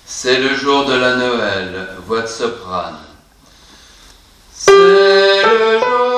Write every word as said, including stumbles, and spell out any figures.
C'est le jour de la Noël, voix de soprane. C'est le jour